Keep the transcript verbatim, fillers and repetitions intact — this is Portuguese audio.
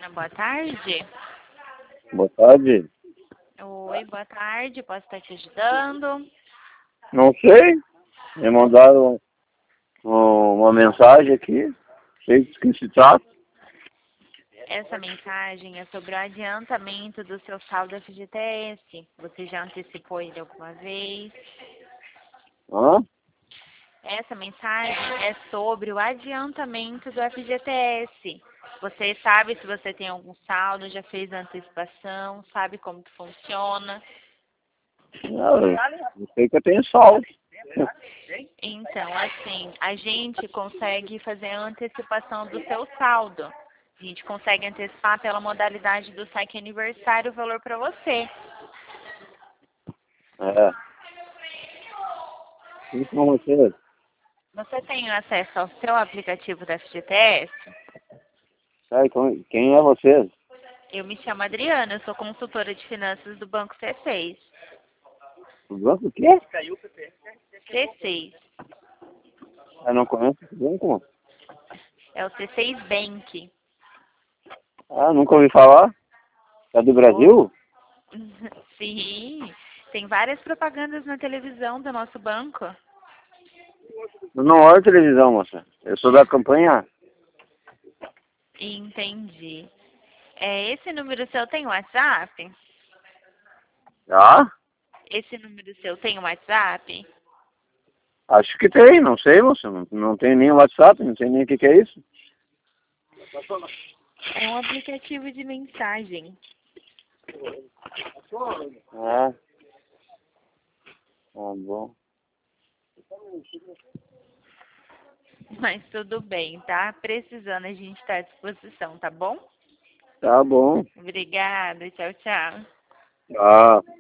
Boa tarde. Boa tarde. Oi, boa tarde. Posso estar te ajudando? Não sei. Me mandaram um- uma mensagem aqui. Sei do que se trata. Essa mensagem é sobre o adiantamento do seu saldo F G T S. Você já antecipou ele alguma vez? Hã? Essa mensagem é sobre o adiantamento do F G T S. Você sabe se você tem algum saldo, já fez a antecipação, sabe como que funciona? Não, eu sei que eu tenho saldo. Então, assim, a gente consegue fazer a antecipação do seu saldo. A gente consegue antecipar pela modalidade do saque aniversário o valor para você. É. E com vocês? Você tem acesso ao seu aplicativo da F G T S? Sabe com- quem é vocês? Eu me chamo Adriana, eu sou consultora de finanças do Banco C seis. O banco o quê? C seis. Eu não conheço esse banco. É o C seis Bank. Ah, nunca ouvi falar. É do Brasil? Sim, tem várias propagandas na televisão do nosso banco. Eu não olho televisão, moça. Eu sou da campanha. Entendi. É, esse número seu tem WhatsApp? Ah? Esse número seu tem WhatsApp? Acho que tem, não sei, moça. Não, não tem nem WhatsApp, não sei nem o que, que é isso. É um aplicativo de mensagem. Ah. Tá bom. Mas tudo bem, tá? Precisando, a gente está à disposição, tá bom? Tá bom. Obrigada, tchau, tchau. Ah.